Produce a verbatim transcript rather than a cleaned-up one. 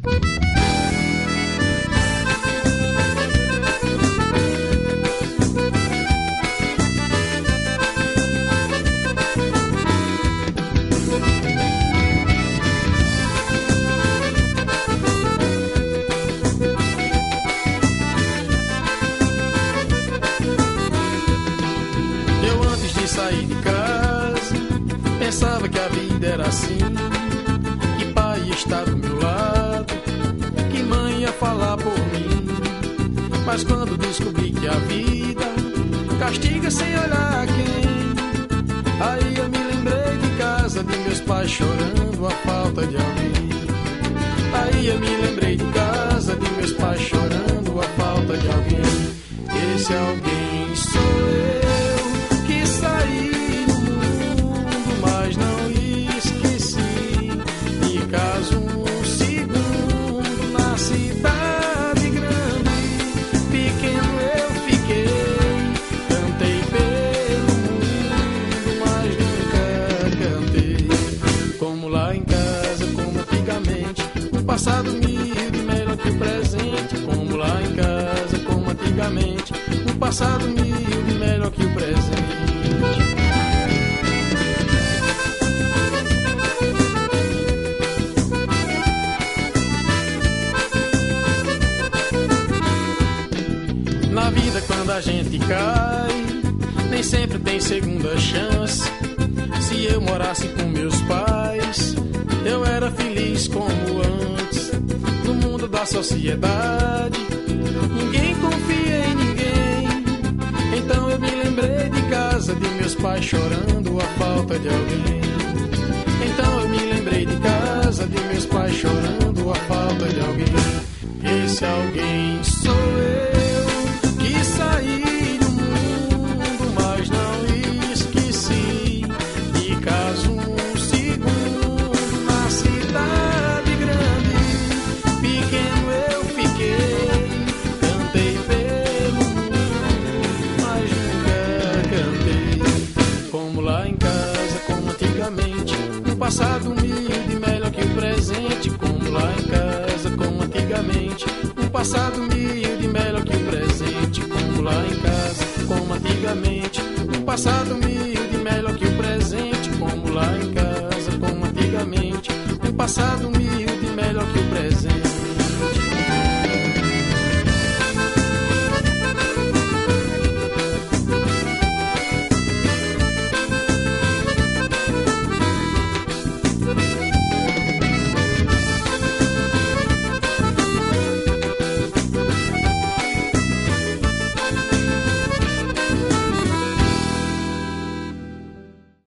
Saí de casa, pensava que a vida era assim, que pai estava do meu lado, que mãe ia falar por mim. Mas quando descobri que a vida castiga sem olhar a quem, aí eu me lembrei de casa, de meus pais chorando a falta de alguém. Aí eu me lembrei de casa, de meus pais chorando a falta de alguém. Esse alguém sou eu. Passado humilde, melhor que o presente, como lá em casa, como antigamente. Um passado humilde, melhor que o presente. Na vida quando a gente cai, nem sempre tem segunda chance. Se eu morasse com meus pais, eu era feliz como antes. No mundo da sociedade, ninguém confia em ninguém. Então eu me lembrei de casa, de meus pais chorando a falta de alguém. Então eu me lembrei de casa, de meus pais chorando a falta de alguém. Esse alguém sou eu, que saí do mundo, mas não esqueci. De caso um segundo na cidade grande, pequeno eu fiquei, cantei pelo mundo, mas nunca cantei. Como lá em casa, como antigamente, um passado humilde, melhor que o presente. Como lá em casa, como antigamente, um passado humilde, melhor que o presente. Como lá em casa, como antigamente, um passado humilde, melhor que o presente. Como lá em casa, como antigamente, um passado humilde, melhor que o